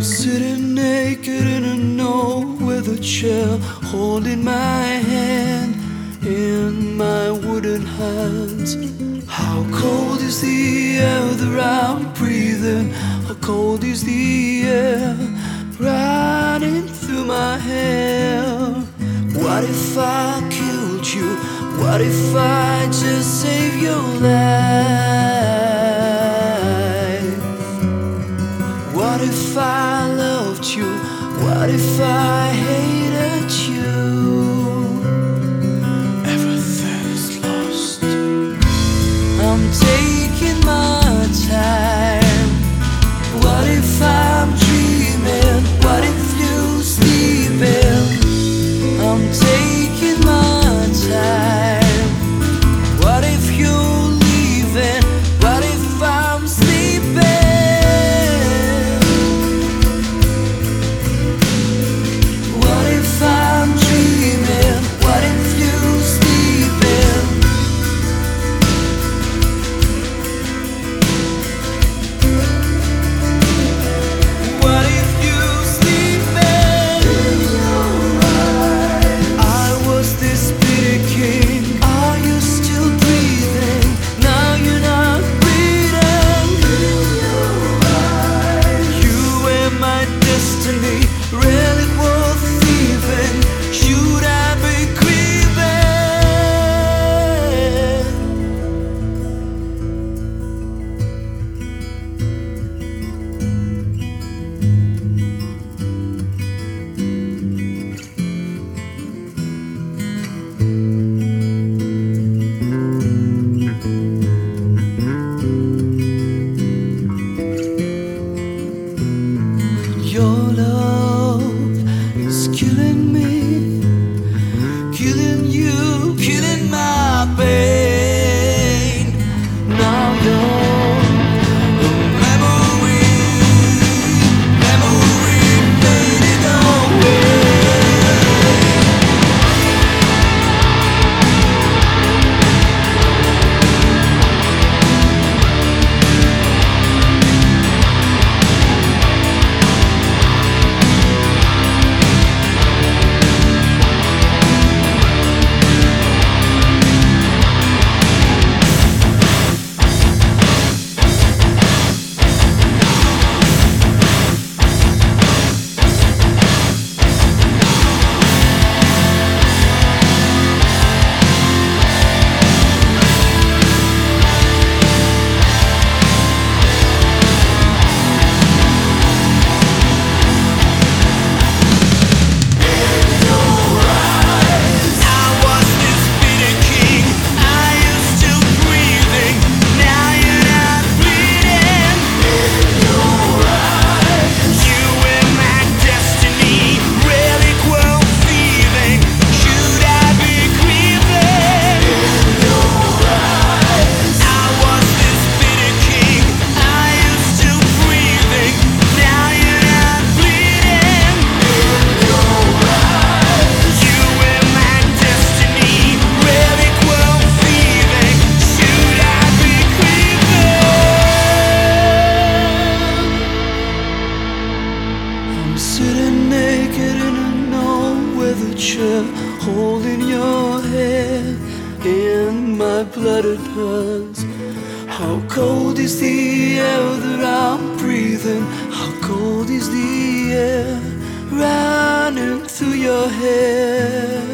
sitting naked in a no-weather chair, holding my hand in my wooden hands. How cold is the air that I'm breathing? How cold is the air running through my hair? What if I killed you? What if I just saved your life? What if I loved you? What if I hated you? Everything is lost. I'm taking my time. What if I'm dreaming? What if you're sleeping? I'm taking my time. What if you're leaving? What if I'm sleeping? What if I'm dreaming? What if you're sleeping? What if you're sleeping? In your eyes, I was this big king. Are you still breathing? Now you're not breathing. In your eyes, you were my destiny. Really worth leaving. Should I be grieving? Your love is killing me, killing you, killing my pain. Now you're a memory, memory fading away. Sitting naked in a no-weather chair, holding your hand in my blooded hands. How cold is the air that I'm breathing? How cold is the air running through your hair?